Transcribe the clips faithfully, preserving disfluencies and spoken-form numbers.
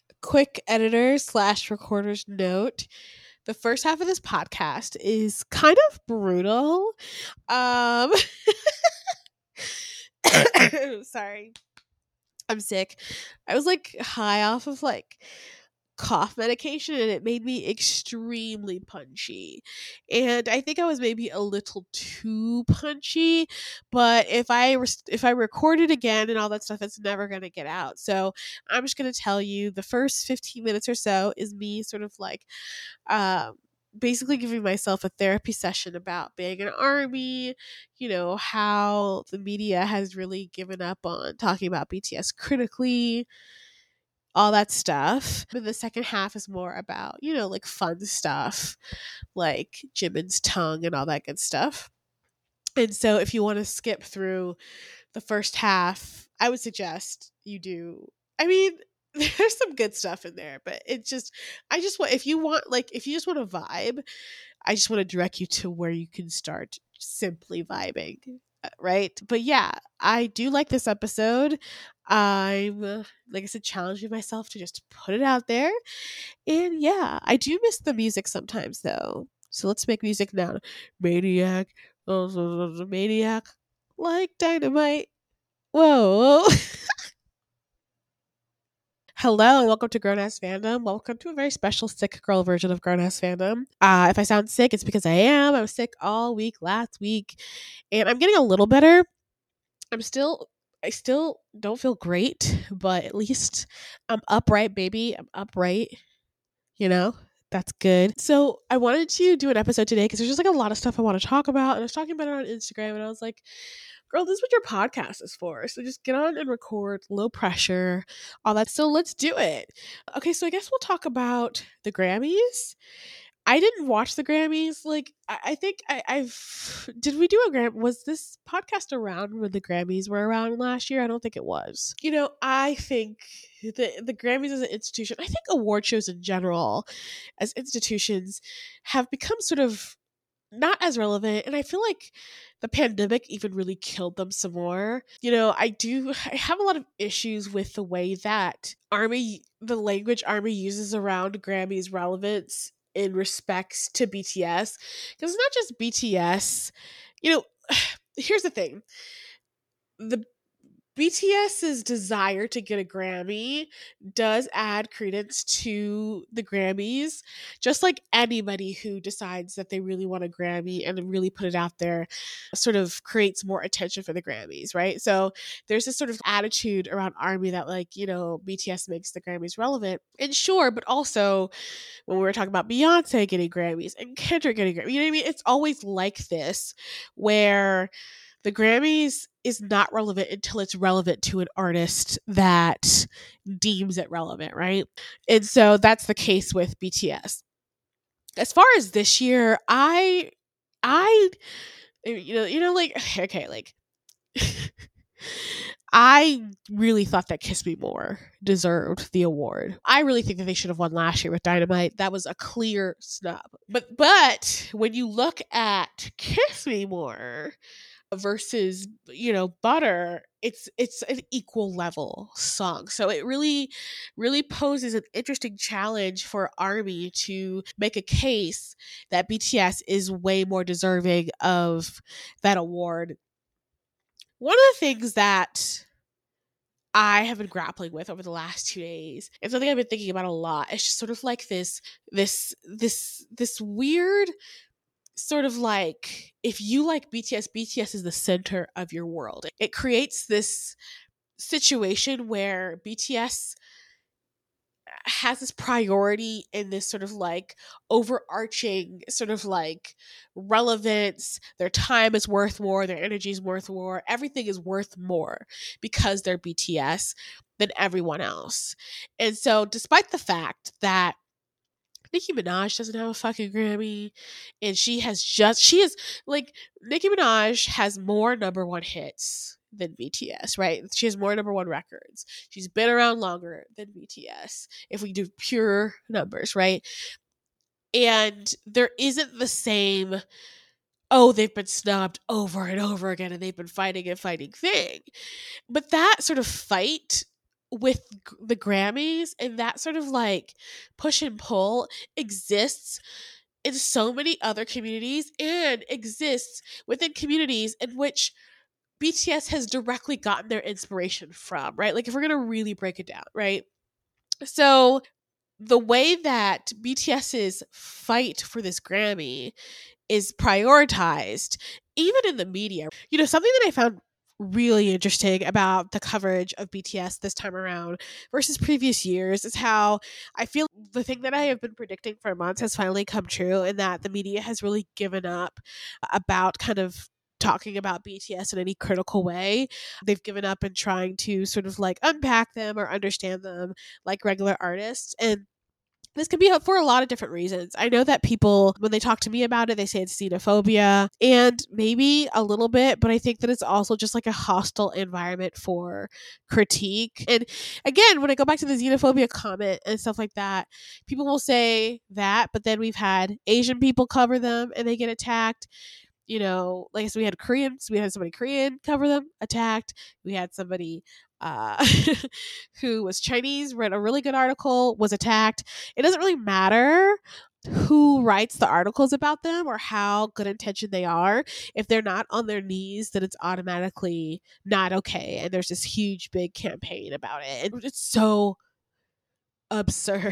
quick editor slash recorder's note. The first half of this podcast is kind of brutal. Um, sorry, I'm sick. I was like high off of like cough medication and it made me extremely punchy. And I think I was maybe a little too punchy, but if I res- if I record it again and all that stuff, it's never going to get out. So I'm just going to tell you the first fifteen minutes or so is me sort of like um basically giving myself a therapy session about being an army, you know, how the media has really given up on talking about B T S critically, all that stuff. But the second half is more about, you know, like fun stuff, like Jimin's tongue and all that good stuff. And so if you want to skip through the first half, I would suggest you do. I mean, there's some good stuff in there, but it's just, I just want, if you want, like, if you just want to vibe, I just want to direct you to where you can start simply vibing, uh, right? But yeah, I do like this episode. I'm, uh, like I said, challenging myself to just put it out there. And yeah, I do miss the music sometimes though. So let's make music now. Maniac, oh, maniac, like dynamite. Whoa. Hello, and welcome to Grown Ass Fandom. Welcome to a very special sick girl version of Grown Ass Fandom. Uh, if I sound sick, it's because I am. I was sick all week last week, and I'm getting a little better. I'm still, I still don't feel great, but at least I'm upright, baby. I'm upright. You know, that's good. So I wanted to do an episode today because there's just like a lot of stuff I want to talk about, and I was talking about it on Instagram, and I was like, girl, this is what your podcast is for. So just get on and record, low pressure, all that. So let's do it. Okay, so I guess we'll talk about the Grammys. I didn't watch the Grammys. Like, I, I think I, I've. Did we do a Gram? Was this podcast around when the Grammys were around last year? I don't think it was. You know, I think the the Grammys as an institution, I think award shows in general, as institutions, have become sort of not as relevant, and I feel like the pandemic even really killed them some more. You know, I do I have a lot of issues with the way that Army the language Army uses around Grammy's relevance in respects to B T S, because it's not just B T S. You know, here's the thing. The BTS's desire to get a Grammy does add credence to the Grammys, just like anybody who decides that they really want a Grammy and really put it out there sort of creates more attention for the Grammys, right? So there's this sort of attitude around Army that, like, you know, B T S makes the Grammys relevant. And sure, but also when we were talking about Beyonce getting Grammys and Kendrick getting Grammys, you know what I mean? It's always like this, where the Grammys is not relevant until it's relevant to an artist that deems it relevant, right? And so that's the case with B T S. As far as this year, I I you know, you know like okay, like I really thought that Kiss Me More deserved the award. I really think that they should have won last year with Dynamite. That was a clear snub. But but when you look at Kiss Me More versus, you know, Butter, it's it's an equal level song. So it really really poses an interesting challenge for Army to make a case that B T S is way more deserving of that award. One of the things that I have been grappling with over the last two days, and something I've been thinking about a lot, it's just sort of like this this this this weird sort of like, if you like B T S, B T S is the center of your world. It creates this situation where B T S has this priority in this sort of like overarching sort of like relevance. Their time is worth more, their energy is worth more, everything is worth more because they're B T S than everyone else. And so despite the fact that Nicki Minaj doesn't have a fucking Grammy, and she has just she is like Nicki Minaj has more number one hits than B T S, right? She has more number one records. She's been around longer than B T S if we do pure numbers, right? And there isn't the same, oh, they've been snubbed over and over again and they've been fighting and fighting thing. But that sort of fight with g- the Grammys, and that sort of like push and pull exists in so many other communities and exists within communities in which B T S has directly gotten their inspiration from, right? Like if we're going to really break it down, right? So the way that BTS's fight for this Grammy is prioritized, even in the media. You know, something that I found really interesting about the coverage of B T S this time around versus previous years is how I feel the thing that I have been predicting for months has finally come true, and that the media has really given up about kind of talking about B T S in any critical way. They've given up in trying to sort of like unpack them or understand them like regular artists. And this could be for a lot of different reasons. I know that people, when they talk to me about it, they say it's xenophobia and maybe a little bit, but I think that it's also just like a hostile environment for critique. And again, when I go back to the xenophobia comment and stuff like that, people will say that, but then we've had Asian people cover them and they get attacked. You know, like I said, we had Koreans, we had somebody Korean cover them, attacked. We had somebody uh, who was Chinese, read a really good article, was attacked. It doesn't really matter who writes the articles about them or how good intentioned they are. If they're not on their knees, then it's automatically not okay. And there's this huge, big campaign about it. And it's so absurd.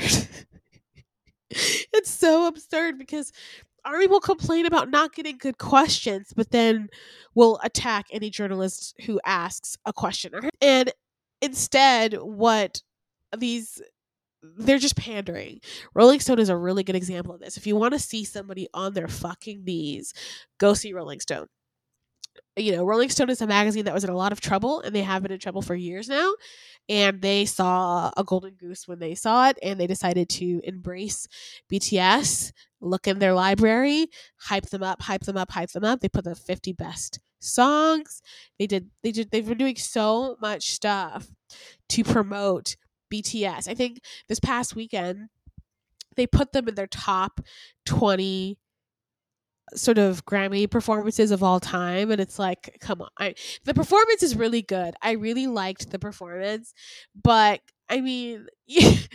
It's so absurd because Ari will complain about not getting good questions, but then will attack any journalist who asks a question. And instead, what these they're just pandering. Rolling Stone is a really good example of this. If you want to see somebody on their fucking knees, go see Rolling Stone. You know, Rolling Stone is a magazine that was in a lot of trouble, and they have been in trouble for years now. And they saw a golden goose when they saw it, and they decided to embrace B T S, look in their library, hype them up, hype them up, hype them up. They put the fifty best songs. They did they did they've been doing so much stuff to promote B T S. I think this past weekend they put them in their top twenty sort of Grammy performances of all time, and it's like, come on. I, the performance is really good. I really liked the performance, but I mean, it,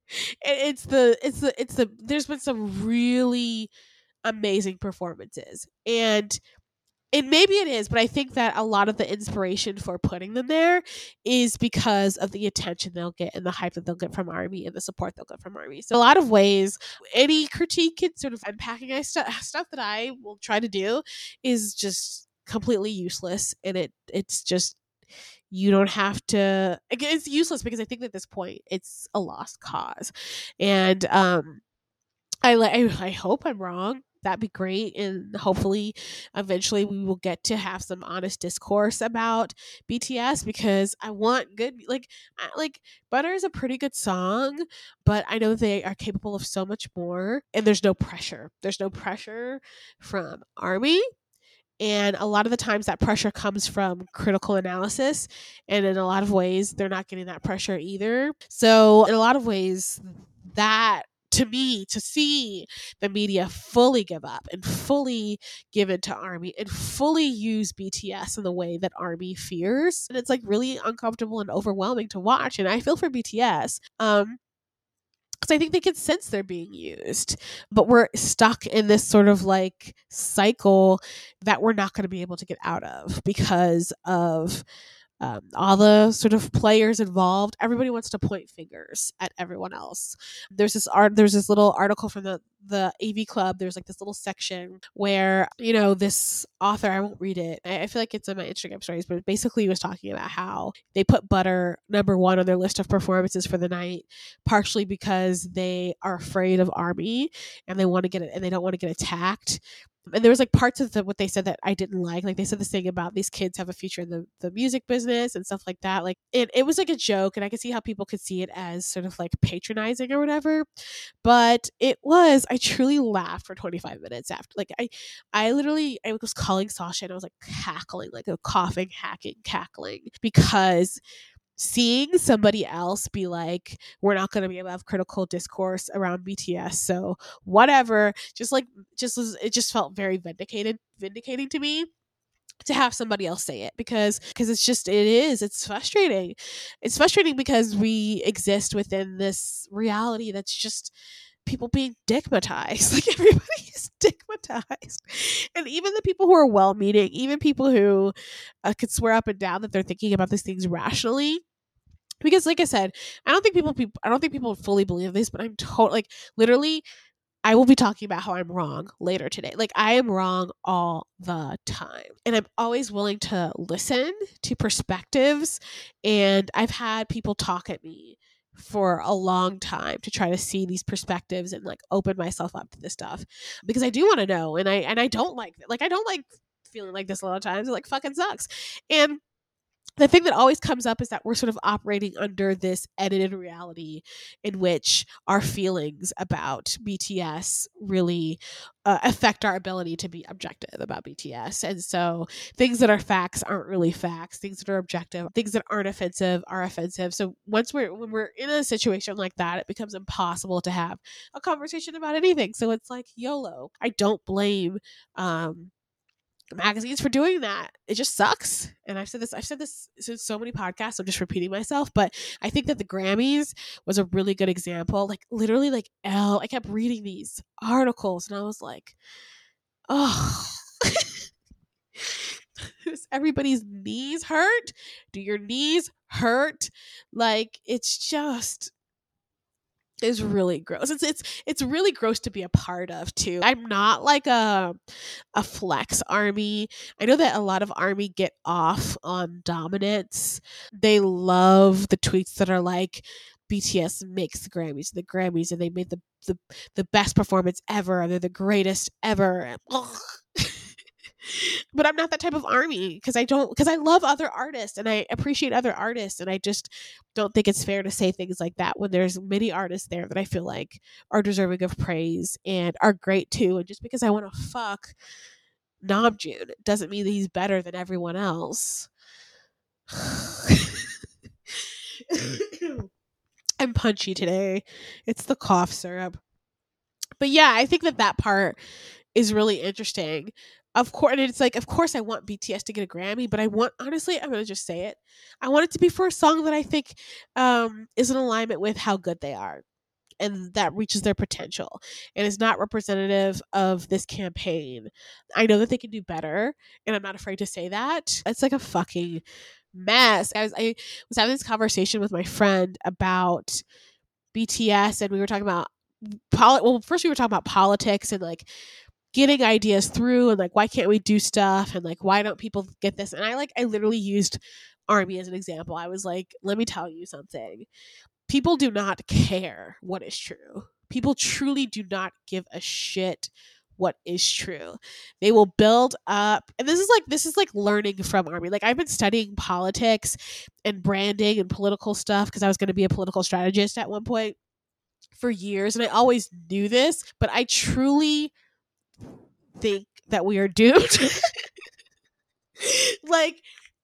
it's the it's the it's the there's been some really amazing performances, and and maybe it is, but I think that a lot of the inspiration for putting them there is because of the attention they'll get and the hype that they'll get from Army and the support they'll get from Army. So a lot of ways, any critique and sort of unpacking I st- stuff that I will try to do is just completely useless, and it it's just you don't have to. It's useless because I think at this point it's a lost cause, and um I like. I, I hope I'm wrong. That'd be great, and hopefully, eventually, we will get to have some honest discourse about B T S because I want good. Like, I, like Butter is a pretty good song, but I know they are capable of so much more, and there's no pressure. There's no pressure from Army, and a lot of the times that pressure comes from critical analysis, and in a lot of ways they're not getting that pressure either. So in a lot of ways, that to me, to see the media fully give up and fully give in to Army and fully use B T S in the way that Army fears, and it's like really uncomfortable and overwhelming to watch. And I feel for B T S. Um because I think they can sense they're being used, but we're stuck in this sort of like cycle that we're not going to be able to get out of because of um, all the sort of players involved. Everybody wants to point fingers at everyone else. There's this art. There's this little article from the the A V Club. There's like this little section where you know this author. I won't read it. I, I feel like it's in my Instagram stories, but basically he was talking about how they put Butter number one on their list of performances for the night, partially because they are afraid of Army and they want to get it and they don't want to get attacked. And there was like parts of the, what they said that I didn't like. Like they said this thing about these kids have a future in the, the music business and stuff like that. Like it, it was like a joke, and I could see how people could see it as sort of like patronizing or whatever. But it was, I truly laughed for twenty-five minutes after. Like I I literally I was calling Sasha and I was like cackling, like a coughing, hacking, cackling because seeing somebody else be like, we're not going to be able to have critical discourse around B T S, so whatever, just like just was, it just felt very vindicated vindicating to me. to have somebody else say it, because because it's just it is it's frustrating. It's frustrating because we exist within this reality that's just people being stigmatized. Like, everybody is stigmatized, and even the people who are well-meaning, even people who uh, could swear up and down that they're thinking about these things rationally. Because, like I said, I don't think people, people I don't think people fully believe this, but I'm totally, like, literally, I will be talking about how I'm wrong later today. Like, I am wrong all the time. And I'm always willing to listen to perspectives. And I've had people talk at me for a long time to try to see these perspectives and, like, open myself up to this stuff, because I do want to know. And I and I don't like like I don't like feeling like this a lot of times. It, like, fucking sucks. And the thing that always comes up is that we're sort of operating under this edited reality in which our feelings about B T S really uh, affect our ability to be objective about B T S. And so things that are facts aren't really facts. Things that are objective, things that aren't offensive are offensive. So once we're when we're in a situation like that, it becomes impossible to have a conversation about anything. So it's like YOLO. I don't blame um magazines for doing that. It just sucks. And I've said this, I've said this in so many podcasts, so I'm just repeating myself, but I think that the Grammys was a really good example. Like, literally, like, Elle, I kept reading these articles and I was like, oh, does everybody's knees hurt? Do your knees hurt? Like, it's just is really gross. It's it's it's really gross to be a part of too. I'm not like a a flex army. I know that a lot of army get off on dominance. They love the tweets that are like, B T S makes the Grammys, the Grammys, and they made the the, the best performance ever, and they're the greatest ever. But I'm not that type of army, because I don't because I love other artists and I appreciate other artists, and I just don't think it's fair to say things like that when there's many artists there that I feel like are deserving of praise and are great too. And just because I want to fuck Namjoon doesn't mean that he's better than everyone else. I'm punchy today. It's the cough syrup. But yeah, I think that that part is really interesting. Of course, and it's like, of course, I want B T S to get a Grammy, but I want, honestly, I'm gonna just say it, I want it to be for a song that I think um, is in alignment with how good they are, and that reaches their potential, and is not representative of this campaign. I know that they can do better, and I'm not afraid to say that. It's like a fucking mess. I was, I was having this conversation with my friend about B T S, and we were talking about poli- well, first we were talking about politics and, like, getting ideas through, and, like, why can't we do stuff, and, like, why don't people get this. And I like I literally used army as an example. I was like, let me tell you something. People do not care what is true. People truly do not give a shit what is true. They will build up, and this is like this is like learning from army. Like, I've been studying politics and branding and political stuff because I was going to be a political strategist at one point for years, and I always knew this, but I truly think that we are doomed. Like,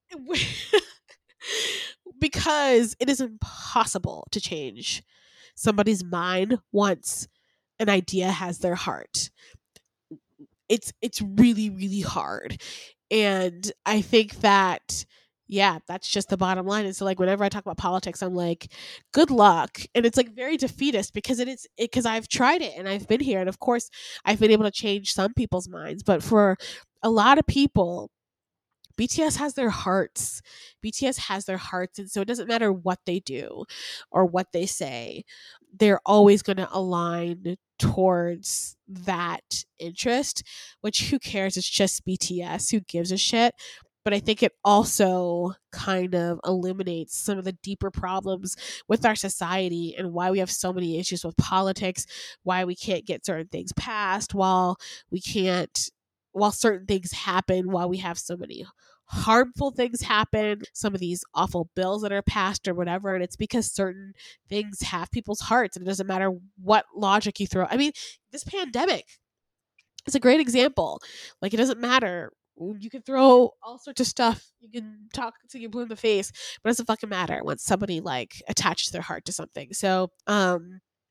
because it is impossible to change somebody's mind once an idea has their heart. It's it's really, really hard. And I think that, yeah, that's just the bottom line. And so, like, whenever I talk about politics, I'm like, good luck. And it's like very defeatist, because it is because I've tried it and I've been here, and of course I've been able to change some people's minds, but for a lot of people, B T S has their hearts. B T S has their hearts. And so it doesn't matter what they do or what they say, they're always going to align towards that interest, which, who cares? It's just B T S. Who gives a shit? But I think it also kind of illuminates some of the deeper problems with our society and why we have so many issues with politics, why we can't get certain things passed, while we can't while certain things happen, while we have so many harmful things happen, some of these awful bills that are passed or whatever. And it's because certain things have people's hearts, and it doesn't matter what logic you throw. I mean, this pandemic is a great example. Like, it doesn't matter. You can throw all sorts of stuff. You can talk to you blue in the face, but it doesn't fucking matter once somebody, like, attaches their heart to something. So, um,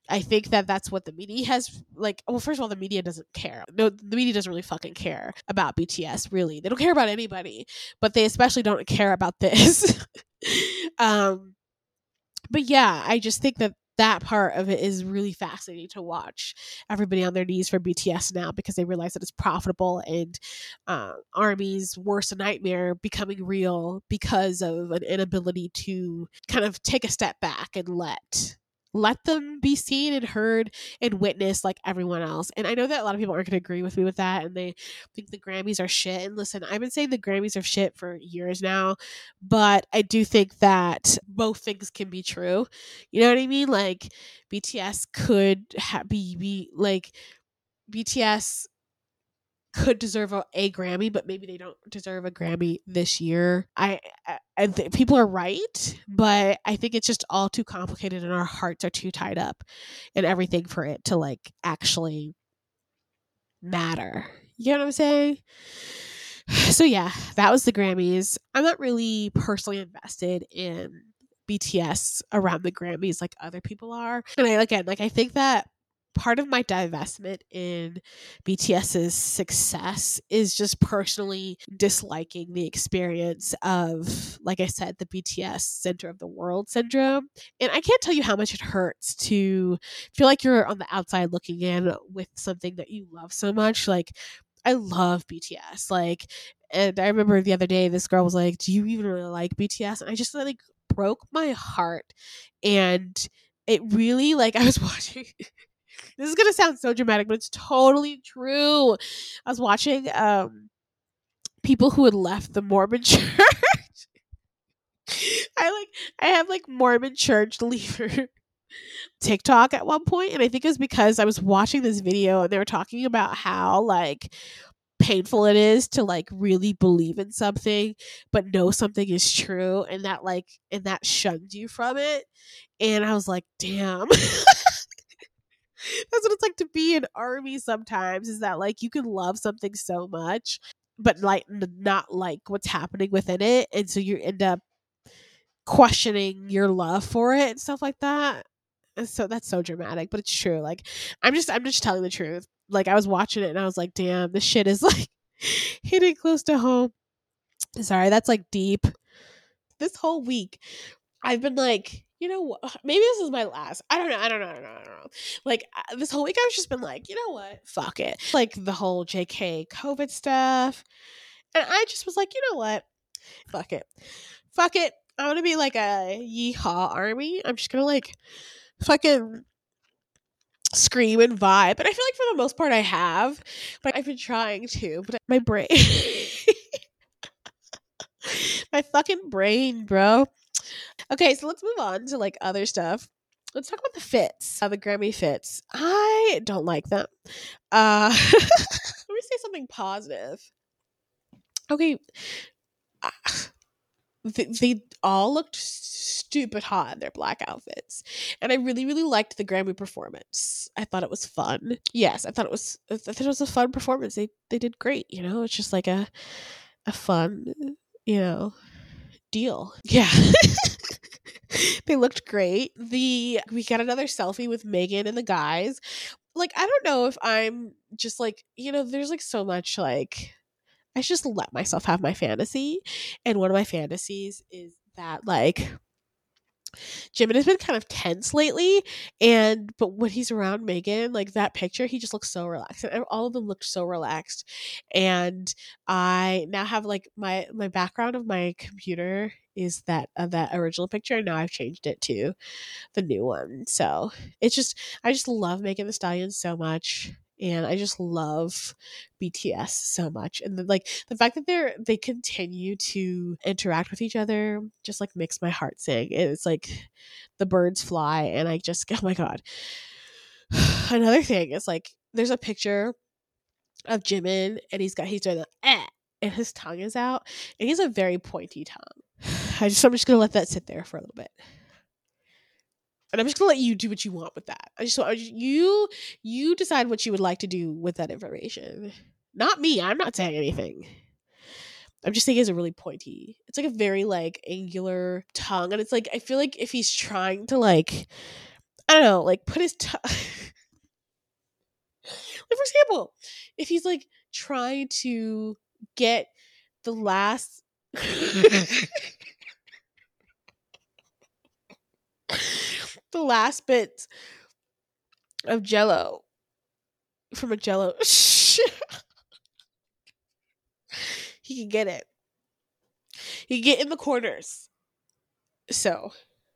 I think that that's what the media has, like, well, first of all, the media doesn't care. No, the media doesn't really fucking care about B T S, really. They don't care about anybody, but they especially don't care about this. um, but yeah, I just think that that part of it is really fascinating to watch everybody on their knees for B T S now, because they realize that it's profitable, and uh, ARMY's worst nightmare becoming real because of an inability to kind of take a step back and let let them be seen and heard and witnessed like everyone else. And I know that a lot of people aren't going to agree with me with that, and they think the Grammys are shit. And listen, I've been saying the Grammys are shit for years now, but I do think that both things can be true. You know what I mean? Like, B T S could ha- be be like B T S could deserve a, a Grammy, but maybe they don't deserve a Grammy this year. I, I, I th- people are right, but I think it's just all too complicated, and our hearts are too tied up and everything for it to like actually matter. You know what I'm saying? So yeah, that was the Grammys. I'm not really personally invested in B T S around the Grammys like other people are. And I again, like I think that part of my divestment in BTS's success is just personally disliking the experience of, like I said, the B T S center of the world syndrome. And I can't tell you how much it hurts to feel like you're on the outside looking in with something that you love so much. Like, I love B T S. Like, and I remember the other day, this girl was like, "Do you even really like B T S?" And I just like broke my heart. And it really, like, I was watching. This is gonna sound so dramatic, but it's totally true. I was watching um people who had left the Mormon church. I like I have like Mormon church leaver TikTok at one point, and I think it was because I was watching this video and they were talking about how like painful it is to like really believe in something but know something is true, and that like and that shuns you from it. And I was like, damn. That's what it's like to be an ARMY sometimes, is that like you can love something so much but like n- not like what's happening within it, and so you end up questioning your love for it and stuff like that. And so that's so dramatic, but it's true. Like, i'm just i'm just telling the truth. Like, I was watching it and I was like, damn, this shit is like hitting close to home. Sorry, that's like deep. This whole week I've been like, you know what? Maybe this is my last. I don't know. I don't know. I don't know. I don't know. Like, uh, this whole week, I've just been like, you know what? Fuck it. Like the whole J K COVID stuff. And I just was like, you know what? Fuck it. Fuck it. I want to be like a yeehaw army. I'm just going to like fucking scream and vibe. And I feel like for the most part I have, but I've been trying to. But my brain, my fucking brain, bro. Okay, so let's move on to like other stuff. Let's talk about the fits, uh, the Grammy fits. I don't like them. Uh, let me say something positive. Okay, uh, they, they all looked stupid hot in their black outfits, and I really, really liked the Grammy performance. I thought it was fun. Yes, I thought it was. I thought it was a fun performance. They they did great. You know, it's just like a a fun, you know, deal. Yeah. They looked great. The we got another selfie with Megan and the guys. Like, I don't know if I'm just like, you know, there's like so much like I just let myself have my fantasy. And one of my fantasies is that like Jimin has been kind of tense lately, and but when he's around Megan, like that picture, he just looks so relaxed, and all of them looked so relaxed. And I now have like my my background of my computer is that of that original picture, and now I've changed it to the new one. So it's just I just love Megan Thee Stallion so much. And I just love B T S so much, and the, like the fact that they're they continue to interact with each other just like makes my heart sing. It's like the birds fly, and I just oh my god. Another thing is like there's a picture of Jimin, and he's got he's doing the eh, and his tongue is out, and he's a very pointy tongue. I just I'm just gonna let that sit there for a little bit. And I'm just gonna let you do what you want with that. I just want you you decide what you would like to do with that information. Not me. I'm not saying anything. I'm just saying it's a really pointy. It's like a very like angular tongue, and it's like I feel like if he's trying to like I don't know, like put his t- like for example, if he's like trying to get the last the last bit of jello from a jello he can get it. He can get in the corners. So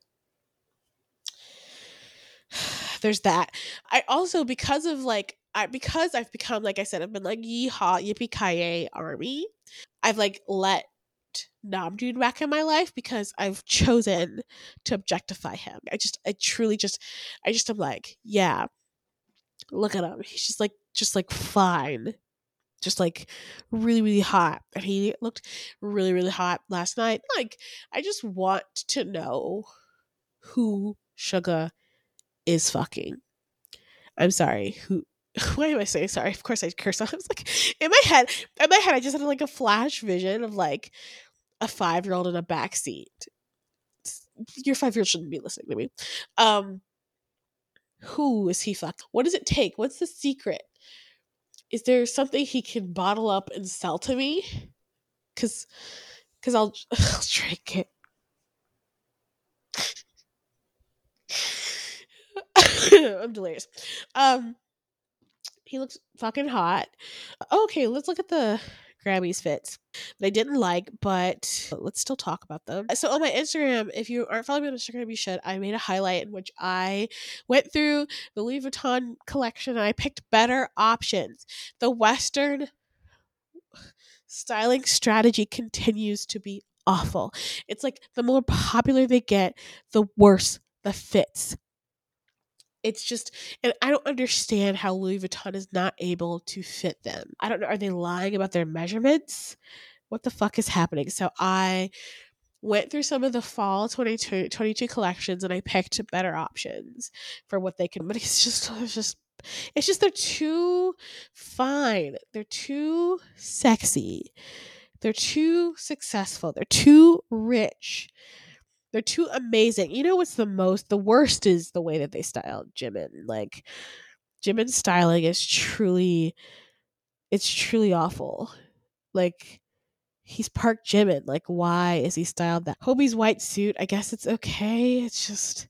there's that. I also, because of like I because I've become, like I said, I've been like yeehaw yippee ki army. I've like let Namjoon back in my life because I've chosen to objectify him. I just I truly just I just am like, yeah, look at him. He's just like just like fine. Just like really, really hot. And he looked really, really hot last night. Like, I just want to know who Suga is fucking. I'm sorry. Who why am I saying sorry? Of course I curse. I was like in my head, in my head, I just had like a flash vision of like a five year old in a back seat. Your five year old shouldn't be listening to me. Um, who is he fuck? What does it take? What's the secret? Is there something he can bottle up and sell to me? Cause cause I'll I'll drink it. I'm delirious. Um, he looks fucking hot. Okay, let's look at the Grammys fits that I didn't like, but let's still talk about them. So on my Instagram, if you aren't following me on Instagram, you should. I made a highlight in which I went through the Louis Vuitton collection and I picked better options. The Western styling strategy continues to be awful. It's like the more popular they get, the worse the fits. It's just, and I don't understand how Louis Vuitton is not able to fit them. I don't know. Are they lying about their measurements? What the fuck is happening? So I went through some of the fall twenty twenty-two collections and I picked better options for what they can, but it's just, it's just, it's just, they're too fine. They're too sexy. They're too successful. They're too rich. They're too amazing. You know what's the most, the worst is the way that they styled Jimin. Like, Jimin's styling is truly, it's truly awful. Like, he's Park Jimin. Like, why is he styled that? Hobie's white suit, I guess it's okay. It's just,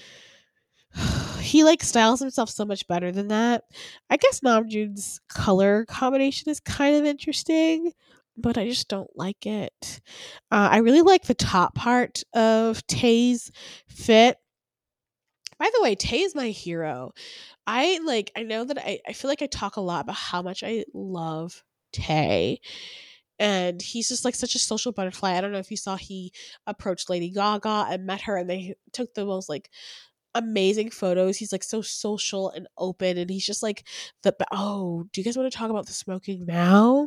he like styles himself so much better than that. I guess Namjoon's color combination is kind of interesting, but I just don't like it. Uh, I really like the top part of Tae's fit. By the way, Tay is my hero. I like I know that I, I feel like I talk a lot about how much I love Tay. And he's just like such a social butterfly. I don't know if you saw he approached Lady Gaga and met her and they took the most like amazing photos. He's like so social and open and he's just like the oh, do you guys want to talk about the smoking now?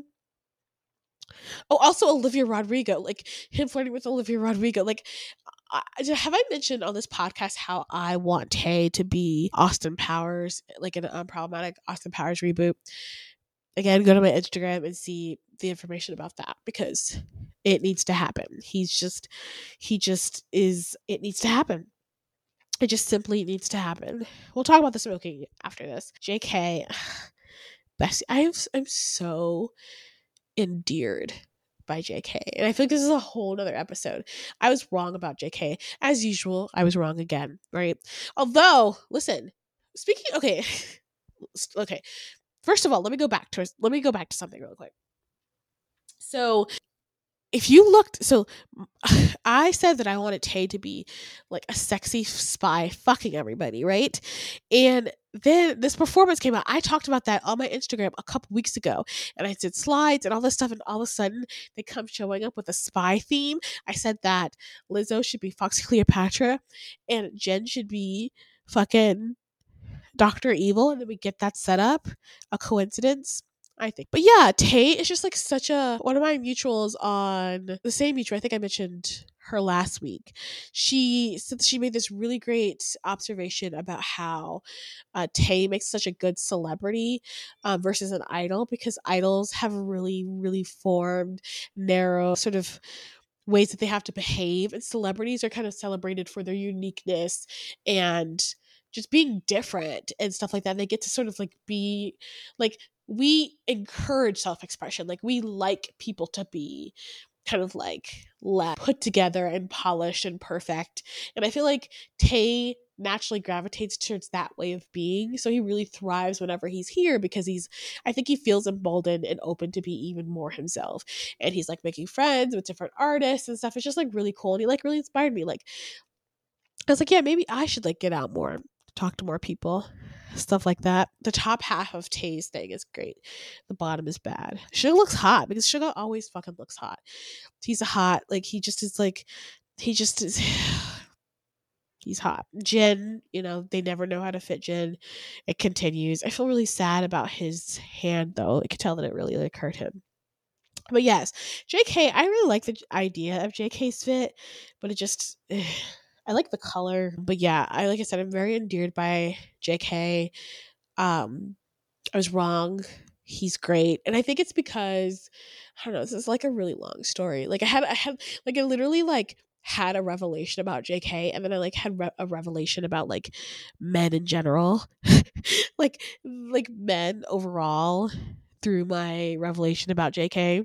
Oh, also Olivia Rodrigo, like him flirting with Olivia Rodrigo. Like, I, have I mentioned on this podcast how I want Tay to be Austin Powers, like an unproblematic Austin Powers reboot? Again, go to my Instagram and see the information about that because it needs to happen. He's just, he just is, it needs to happen. It just simply needs to happen. We'll talk about the smoking after this. J K, Bessie, I am, I'm so endeared by J K. And I feel like this is a whole nother episode. I was wrong about J K. As usual, I was wrong again, right? Although, listen, speaking okay. Okay. First of all, let me go back to let me go back to something real quick. So if you looked, so I said that I wanted Tay to be like a sexy spy fucking everybody, right? And then this performance came out. I talked about that on my Instagram a couple weeks ago, and I did slides and all this stuff, and all of a sudden they come showing up with a spy theme. I said that Lizzo should be Foxy Cleopatra, and Jen should be fucking Doctor Evil, and then we get that set up. A coincidence? I think. But yeah, Tate is just like such a one of my mutuals on the same mutual. I think I mentioned her last week. She said she made this really great observation about how uh, Tay makes such a good celebrity um, versus an idol because idols have really, really formed, narrow sort of ways that they have to behave, and celebrities are kind of celebrated for their uniqueness and just being different and stuff like that. They get to sort of like be like, we encourage self-expression. Like we like people to be kind of like less put together and polished and perfect. And I feel like Tay naturally gravitates towards that way of being. So he really thrives whenever he's here because he's, I think he feels emboldened and open to be even more himself. And he's like making friends with different artists and stuff. It's just like really cool. And he like really inspired me. Like, I was like, yeah, maybe I should like get out more, talk to more people, stuff like that. The top half of Tay's thing is great. The bottom is bad. Suga looks hot because Suga always fucking looks hot. He's a hot, like he just is like, he just is. He's hot. Jin, you know, they never know how to fit Jin. It continues. I feel really sad about his hand though. I could tell that it really like hurt him. But yes, J K, I really like the idea of J K's fit, but it just, ugh, I like the color. But yeah, I like I said, I'm very endeared by J K. Um, I was wrong. He's great, and I think it's because I don't know. This is like a really long story. Like I had, I had, like I literally like had a revelation about J K, and then I like had re- a revelation about like men in general, like like men overall through my revelation about J K.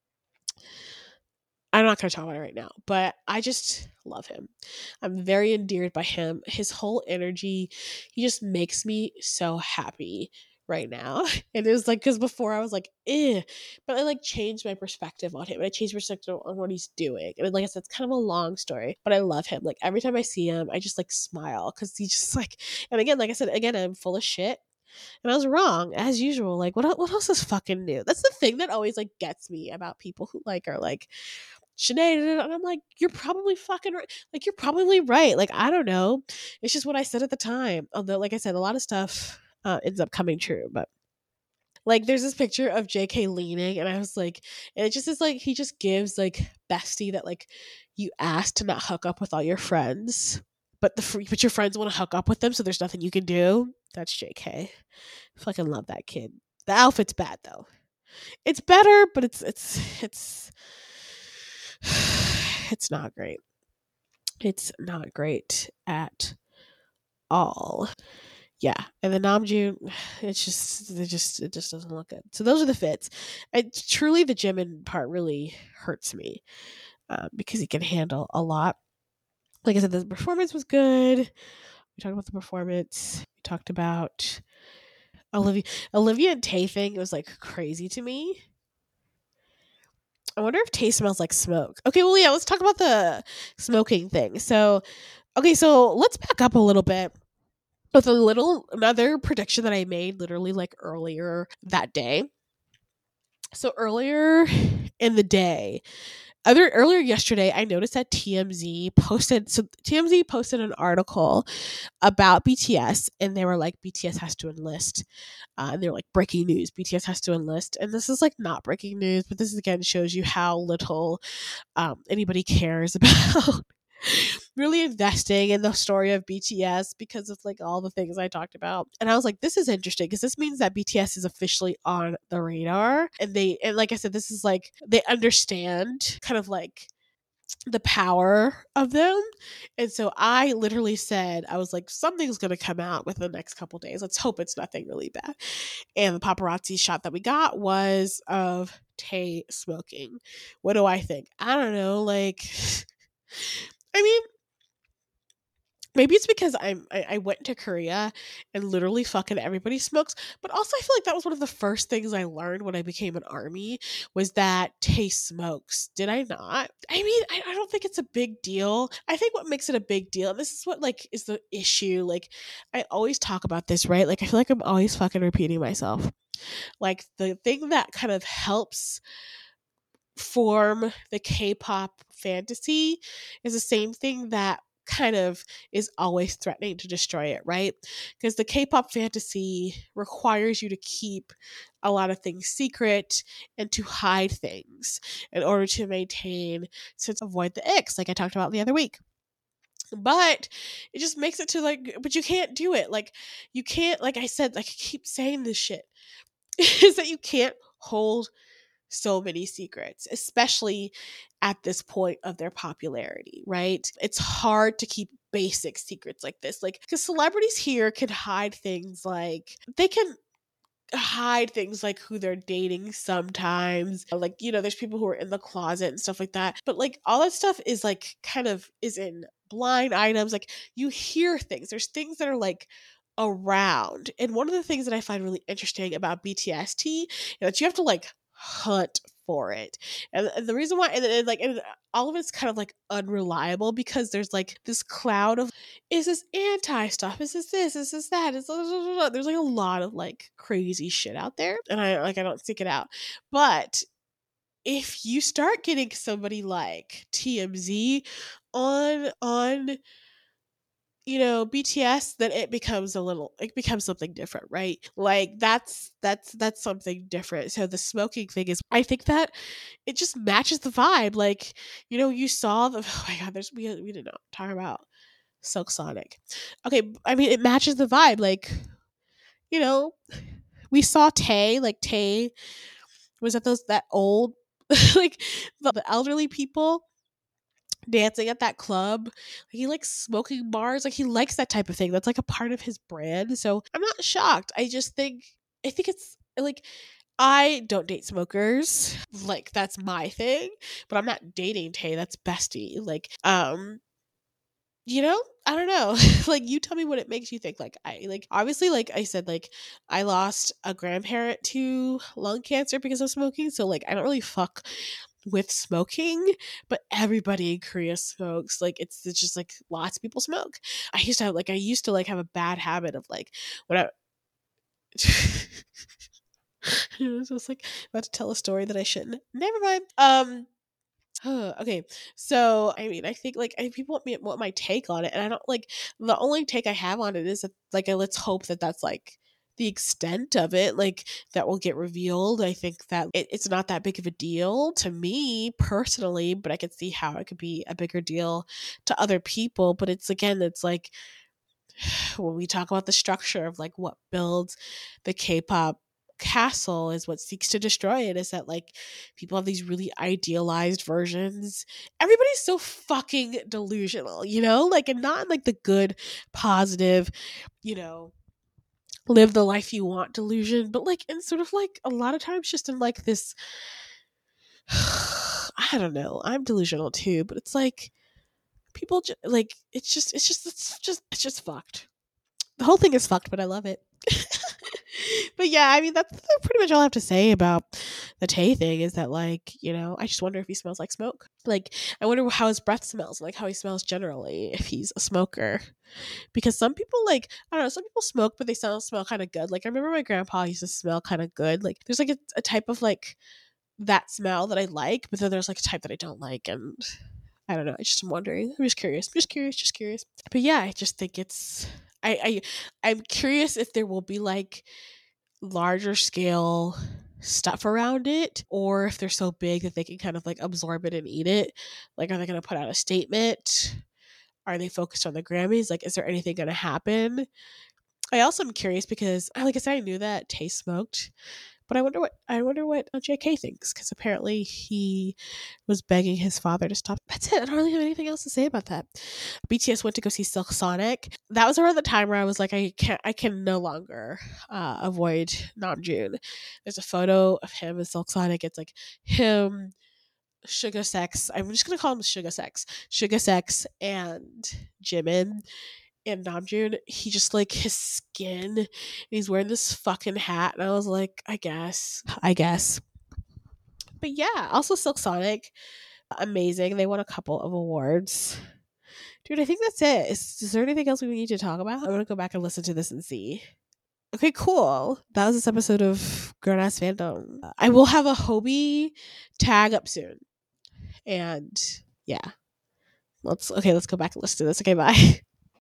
I'm not going to talk about it right now, but I just love him. I'm very endeared by him. His whole energy, he just makes me so happy right now. And it was like, because before I was like, eh, but I like changed my perspective on him. And I changed perspective on what he's doing. And like I said, it's kind of a long story, but I love him. Like every time I see him, I just like smile because he's just like, and again, like I said, again, I'm full of shit. And I was wrong as usual. Like, what what else is fucking new? That's the thing that always like gets me about people who like are like Sinead, and I'm like, you're probably fucking right. Like, you're probably right. Like, I don't know. It's just what I said at the time. Although, like I said, a lot of stuff uh, ends up coming true. But like, there's this picture of J K leaning, and I was like, and it just is like he just gives like bestie that like you asked to not hook up with all your friends, but the free, but your friends want to hook up with them, so there's nothing you can do. That's J K. Fucking love that kid. The outfit's bad though. It's better, but it's it's it's it's not great. It's not great at all. Yeah, and the Namjoon, it's just it just it just doesn't look good. So those are the fits. And truly, the Jimin part really hurts me um, because he can handle a lot. Like I said, the performance was good. We talked about the performance. We talked about Olivia, Olivia and Tay thing. It was like crazy to me. I wonder if Tay smells like smoke. Okay, well, yeah, let's talk about the smoking thing. So, okay, so let's back up a little bit with a little another prediction that I made literally like earlier that day. So earlier in the day, other earlier yesterday, I noticed that T M Z posted. So T M Z posted an article about B T S, and they were like, B T S has to enlist. Uh, and they're like, breaking news: B T S has to enlist. And this is like not breaking news, but this again shows you how little um, anybody cares about really investing in the story of B T S because of like all the things I talked about. And I was like, this is interesting because this means that B T S is officially on the radar. And they, and like I said, this is like, they understand kind of like the power of them. And so I literally said, I was like, something's going to come out within the next couple days. Let's hope it's nothing really bad. And the paparazzi shot that we got was of Tay smoking. What do I think? I don't know. Like, I mean, maybe it's because I'm I, I went to Korea and literally fucking everybody smokes, but also I feel like that was one of the first things I learned when I became an army was that Tay smokes. Did I not? I mean, I, I don't think it's a big deal. I think what makes it a big deal, and this is what like is the issue. Like I always talk about this, right? Like I feel like I'm always fucking repeating myself. Like the thing that kind of helps form the K-pop fantasy is the same thing that kind of is always threatening to destroy it, right? Because the K-pop fantasy requires you to keep a lot of things secret and to hide things in order to maintain to avoid the icks, like I talked about the other week. But it just makes it to like, but you can't do it. Like you can't, like I said, like I keep saying this shit, is that you can't hold so many secrets, especially at this point of their popularity, right? It's hard to keep basic secrets like this. Like, because celebrities here can hide things like they can hide things like who they're dating sometimes. Like, you know, there's people who are in the closet and stuff like that. But like all that stuff is like kind of is in blind items. Like you hear things. There's things that are like around. And one of the things that I find really interesting about B T S T is that you have to like hunt for it. And, and the reason why and, and like and all of it's kind of like unreliable because there's like this cloud of is this anti stuff? Is this this? Is this that? Is there's like a lot of like crazy shit out there. And I like I don't seek it out. But if you start getting somebody like T M Z on on you know B T S, then it becomes a little it becomes something different, right? Like that's that's that's something different. So the smoking thing is I think that it just matches the vibe. Like, you know, you saw the oh my god, there's we we did not talk about Silk Sonic. Okay, I mean it matches the vibe. Like, you know, we saw Tay, like Tay was at those that old like the, the elderly people dancing at that club. Like, he likes smoking bars. Like he likes that type of thing. That's like a part of his brand. So I'm not shocked. I just think I think it's like I don't date smokers. Like that's my thing. But I'm not dating Tay. That's bestie. Like um you know, I don't know. Like you tell me what it makes you think. Like I like obviously like I said like I lost a grandparent to lung cancer because of smoking. So like I don't really fuck with smoking, but everybody in Korea smokes. Like it's, it's just like lots of people smoke. I used to have like I used to like have a bad habit of like when I I was just like about to tell a story that I shouldn't. Never mind. Um okay, so I mean, I think like I, people want me want my take on it, and I don't like the only take I have on it is that, like a, let's hope that that's like the extent of it, like that will get revealed. I think that it, it's not that big of a deal to me personally, but I could see how it could be a bigger deal to other people. But it's again, it's like when we talk about the structure of like what builds the K-pop castle is what seeks to destroy it is that like people have these really idealized versions. Everybody's so fucking delusional, you know, like and not in like the good positive, you know, live the life you want delusion, but like in sort of like a lot of times just in like this I don't know, I'm delusional too, but it's like people just like it's just it's just it's just it's just fucked. The whole thing is fucked, but I love it. But yeah, I mean that's pretty much all I have to say about the Tay thing is that like, you know, I just wonder if he smells like smoke. Like I wonder how his breath smells, like how he smells generally if he's a smoker. Because some people like I don't know, some people smoke but they smell smell kind of good. Like I remember my grandpa used to smell kind of good. Like there's like a, a type of like that smell that I like, but then there's like a type that I don't like, and I don't know. I just am wondering. I'm just curious. I'm just curious. Just curious. But yeah, I just think it's. I I I'm curious if there will be like larger scale stuff around it, or if they're so big that they can kind of like absorb it and eat it. Like, are they going to put out a statement? Are they focused on the Grammys? Like, is there anything going to happen? I also am curious because, like I said, I knew that Tay smoked, but I wonder what I wonder what J K thinks because apparently he was begging his father to stop. That's it. I don't really have anything else to say about that. B T S went to go see Silk Sonic. That was around the time where I was like, I can't, I can no longer uh, avoid Namjoon. There's a photo of him in Silk Sonic. It's like him, Sugar Sex. I'm just gonna call him Sugar Sex. Sugar Sex and Jimin. And Namjoon, he just like his skin, and he's wearing this fucking hat, and I was like, I guess, I guess. But yeah, also Silk Sonic, amazing. They won a couple of awards. Dude, I think that's it. Is, is there anything else we need to talk about? I'm gonna go back and listen to this and see. Okay, cool. That was this episode of Grown Ass Fandom. I will have a Hobie tag up soon, and yeah, let's okay. Let's go back and listen to this. Okay, bye.